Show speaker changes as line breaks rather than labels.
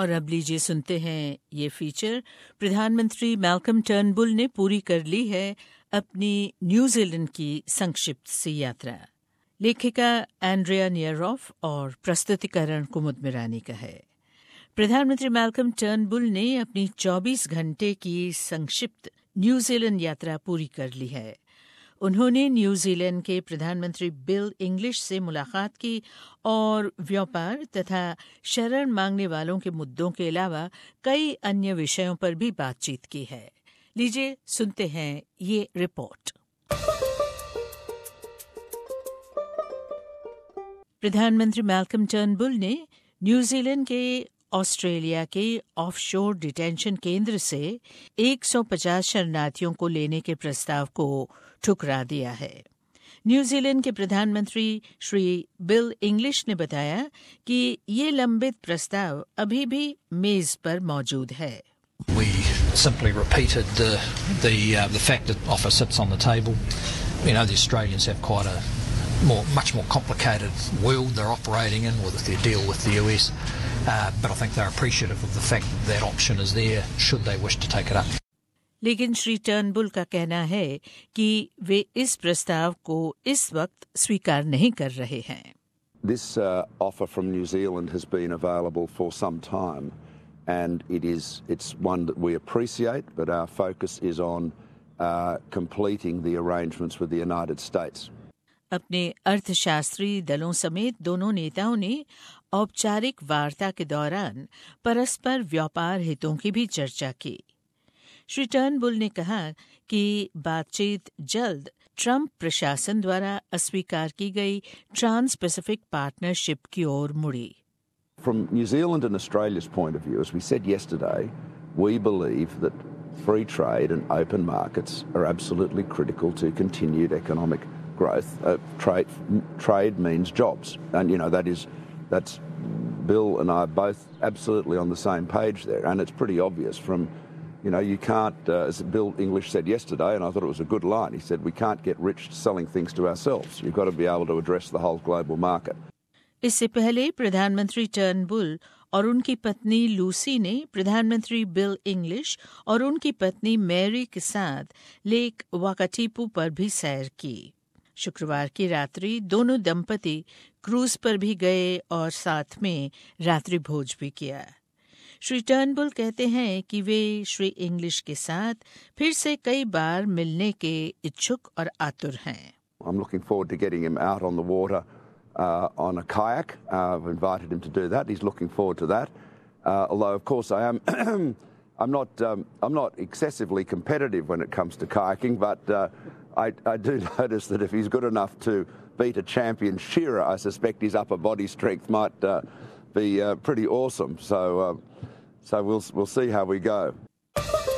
और अब लीजिए सुनते हैं ये फीचर। प्रधानमंत्री मैल्कम टर्नबुल ने पूरी कर ली है अपनी न्यूजीलैंड की संक्षिप्त सी यात्रा। लेखिका एंड्रिया नियरॉफ और प्रस्तुतिकरण कुमुद मिरानी का है। प्रधानमंत्री मैल्कम टर्नबुल ने अपनी 24 घंटे की संक्षिप्त न्यूजीलैंड यात्रा पूरी कर ली है। उन्होंने न्यूजीलैंड के प्रधानमंत्री बिल इंग्लिश से मुलाकात की और व्यापार तथा शरण मांगने वालों के मुद्दों के अलावा कई अन्य विषयों पर भी बातचीत की है। लीजिए सुनते हैं ये रिपोर्ट। प्रधानमंत्री मैल्कम टर्नबुल ने न्यूजीलैंड के ऑस्ट्रेलिया के ऑफशोर डिटेंशन केंद्र से 150 शरणार्थियों को लेने के प्रस्ताव को ठुकरा दिया है। न्यूजीलैंड के प्रधानमंत्री श्री बिल इंग्लिश ने बताया कि ये लंबित प्रस्ताव अभी भी मेज पर मौजूद है।
We simply repeated the fact that offer sits on the table. You know, the Australians have quite a much more complicated world they're operating in with their deal with the US, but I think they're appreciative of the fact that that option is there should they wish to take it up.
लेकिन Shri Turnbull का कहना है कि वे इस प्रस्ताव को इस वक्त स्वीकार नहीं कर रहे हैं।
This offer from New Zealand has been available for some time, and it's one that we appreciate, but our focus is on completing the arrangements with the United States.
अपने अर्थशास्त्री दलों समेत दोनों नेताओं ने औपचारिक वार्ता के दौरान परस्पर व्यापार हितों की भी चर्चा की। श्री टर्नबुल ने कहा कि बातचीत जल्द ट्रंप प्रशासन द्वारा अस्वीकार की गई ट्रांस पैसिफिक पार्टनरशिप की ओर मुड़ी।
From New Zealand and Australia's point of view, as we said yesterday, we believe that free trade and open markets are absolutely critical to continued economic growth. Trade means jobs, and that's Bill and I are both absolutely on the same page there, and it's pretty obvious from. You can't, as Bill English said yesterday, and I thought it was a good line, he said, we can't get rich selling things to ourselves. You've got to be able to address the whole global market.
इससे पहले प्रधानमंत्री Turnbull और उनकी पत्नी Lucy ने प्रधानमंत्री bill English और उनकी पत्नी मैरी के साथ लेक वाकाटीपू पर भी सैर की। शुक्रवार की रात्रि दोनों दंपति क्रूज पर भी गए और साथ में रात्रि भोज भी किया। श्री टर्नबुल कहते हैं कि वे श्री इंग्लिश के साथ फिर से कई बार मिलने के इच्छुक और आतुर हैं।
I'm looking forward to getting him out on the water on a kayak. I've invited him to do that. He's looking forward to that. Although, of course, I am. I'm not excessively competitive when it comes to kayaking, but I do notice that if he's good enough to beat a champion shearer, I suspect his upper body strength might be pretty awesome. So we'll see how we go.